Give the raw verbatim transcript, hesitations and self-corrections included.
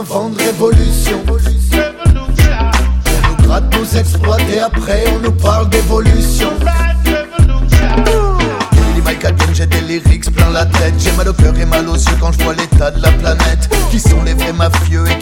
un vent de révolution. On nous gratte, nous exploite et après on nous parle d'évolution. J'ai des lyrics plein la tête. J'ai mal au cœur et mal aux yeux quand je vois l'état de la planète. Qui sont les vrais mafieux et